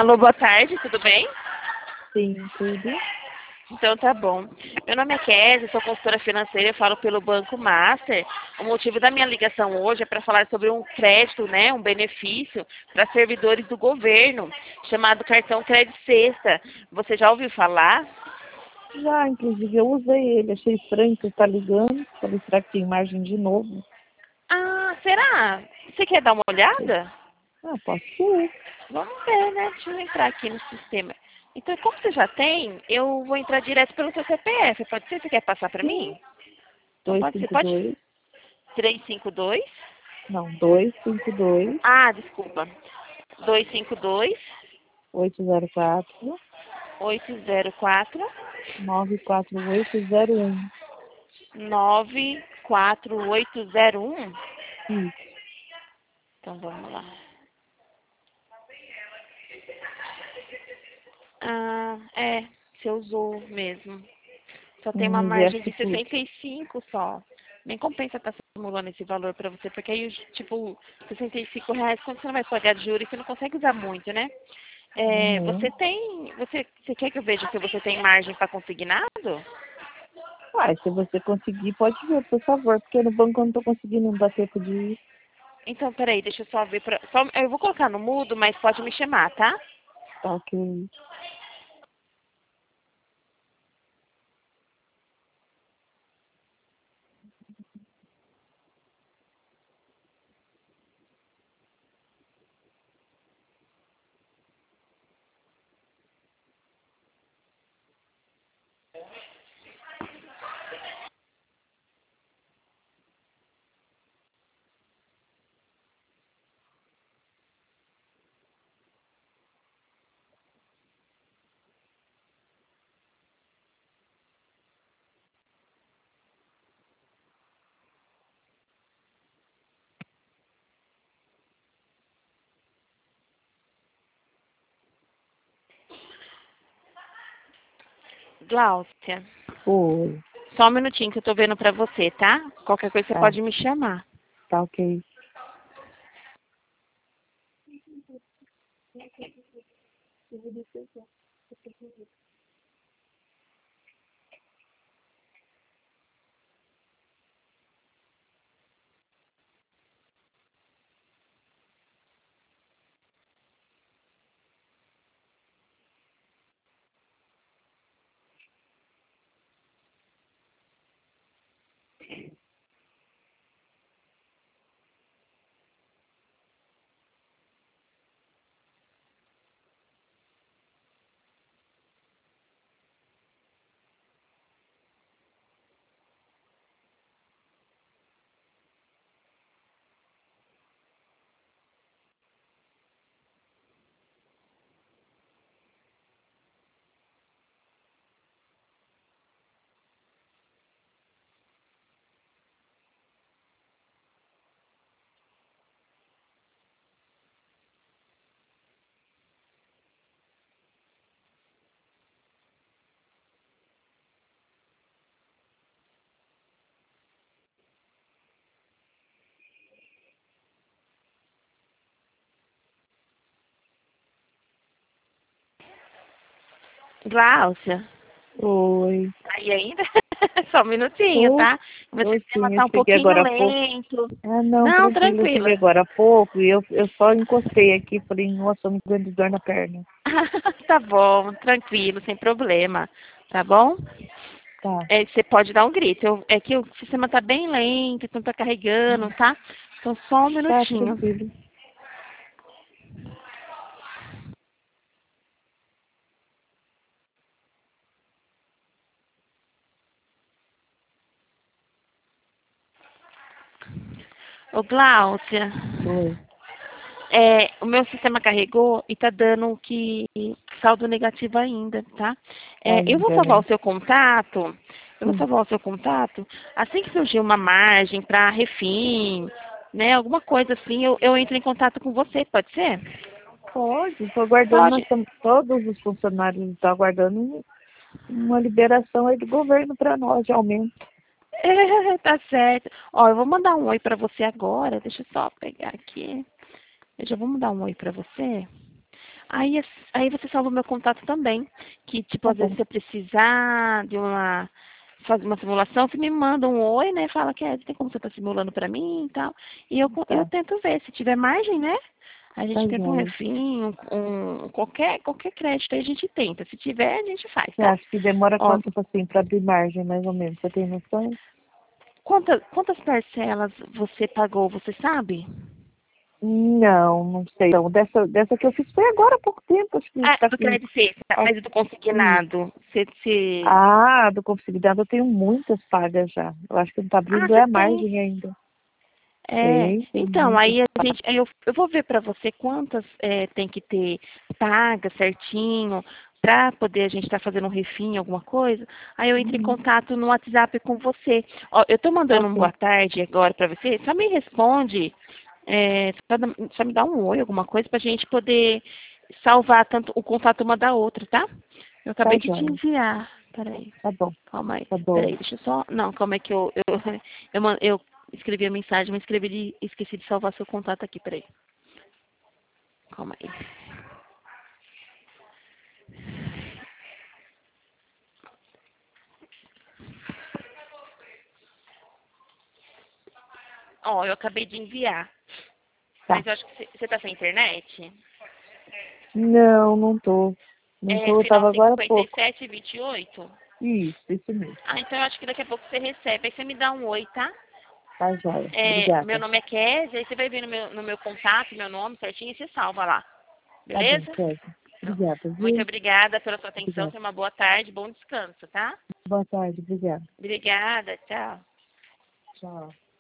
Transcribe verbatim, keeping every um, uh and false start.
Alô, boa tarde, tudo bem? Sim, tudo. Então tá bom. Meu nome é Kézia, sou consultora financeira, eu falo pelo Banco Master. O motivo da minha ligação hoje é para falar sobre um crédito, né, um benefício para servidores do governo, chamado cartão Crédito Sexta. Você já ouviu falar? Já, inclusive, eu usei ele. Achei estranho você estar ligando. Falei, será que tem margem de novo? Ah, será? Você quer dar uma olhada? Ah, posso ser. Vamos ver, né? Deixa eu entrar aqui no sistema. Então, como você já tem, eu vou entrar direto pelo seu C P F. Pode ser? Você quer passar para Sim. mim? Então dois pode ser. cinco Pode. dois. Três cinco dois. Não, dois cinco dois, Ah, desculpa. Dois cinco dois oito zero quatro, oito zero quatro nove quatro oito zero um. nove quatro oito zero um. Isso. Então vamos lá. Ah, é, você usou mesmo. Só tem uma Hum, usei margem de atitude. sessenta e cinco só. Nem compensa estar simulando esse valor para você, porque aí, tipo, sessenta e cinco reais, quando você não vai pagar de juros, você não consegue usar muito, né? É, Uhum. você tem. Você, você quer que eu veja se você tem margem para consignado? Ah, se você conseguir, pode ver, por favor, porque no banco eu não estou conseguindo, não dá tempo de ir. Então, peraí, deixa eu só ver. Pra, só, eu vou colocar no mudo, mas pode me chamar, tá? Tá, ok. Gláucia, Oi. só um minutinho que eu tô vendo pra você, tá? Qualquer coisa você Tá, pode me chamar. tá ok. Gláucia, Oi. aí ainda? Só um minutinho, Tô, tá? Meu tô sistema sim, eu tá um cheguei pouquinho agora há pouco. lento. Ah, não, Não, tranquilo, eu cheguei tranquila. agora há pouco e eu, eu só encostei aqui e falei, nossa, eu me dando dor na perna. Tá bom, tranquilo, sem problema. Tá bom? Tá, É, você pode dar um grito. Eu- é que o sistema tá bem lento, então tá carregando, tá? Então só um tá minutinho. tranquilo. Ô, Gláucia, Oi. é, o meu sistema carregou e tá dando que saldo negativo ainda, tá? É, eu vou Ainda, salvar né? o seu contato. Eu vou Sim, salvar o seu contato. Assim que surgir uma margem para refim, né? Alguma coisa assim, eu, eu entro em contato com você, pode ser? pode. Estou aguardando, nós Pode. estamos, todos os funcionários estão aguardando uma liberação aí do governo para nós de aumento. É, tá certo. Ó, eu vou mandar um oi pra você agora. Deixa eu só pegar aqui. Eu já vou mandar um oi pra você. Aí, as- aí você salva o meu contato também. Que, tipo, Tá às vezes bom. você precisar de uma fazer uma simulação, você me manda um oi, né? Fala que é, tem como você estar simulando pra mim e tal. E eu, co- eu Tá, tento ver. Se tiver margem, né? A tá gente tenta um joia. refim, um, um- qualquer, qualquer crédito aí a gente tenta. Se tiver, a gente faz, Você tá? acha que demora Ó, quanto, tipo assim, para abrir margem, mais ou menos? Você tem noção? quantas, quantas parcelas você pagou, você sabe? Não, não sei. Então, dessa, dessa que eu fiz foi agora há pouco tempo, acho que Ah, está do com... crédito sexta, acho mas do que... consignado. Você, você... Ah, do consignado eu tenho muitas pagas já. Eu acho que não está Ah, abrindo é você a tem. margem ainda. É, Tem, tem então, muitas. aí a gente, aí eu, eu vou ver para você quantas é, tem que ter paga certinho para poder a gente estar fazendo um refim, alguma coisa. Aí eu entro em Uhum. contato no WhatsApp com você. Ó, eu tô mandando um boa Ok, tarde agora para você. Só me responde, é, só, dá- só me dá um oi, alguma coisa, para a gente poder salvar tanto o contato uma da outra, tá? Eu tá acabei de te joia. enviar. Peraí. Tá bom, Calma aí. tá bom. Peraí, deixa eu só. Não, calma aí que eu, eu, eu, man- eu escrevi a mensagem, mas escrevi de, esqueci de salvar seu contato aqui, peraí. Calma aí. Ó, eu acabei de enviar. Tá. Mas eu acho que você você tá sem internet? Não, não tô. Não É tô, eu final tava agora há cinquenta e pouco. sete e vinte e oito? Isso, isso mesmo. Ah, então eu acho que daqui a pouco você recebe. Aí você me dá um oi, tá? Tá joia. É, meu Obrigada. nome é Kézia, aí você vai ver no meu, no meu contato, meu nome certinho e você salva lá. Tá bom, Beleza? Kézia. Obrigada, Muito viu? obrigada pela sua atenção. Obrigada. Tenha uma boa tarde, bom descanso, tá? Boa tarde, obrigada. Obrigada, tchau. Tchau.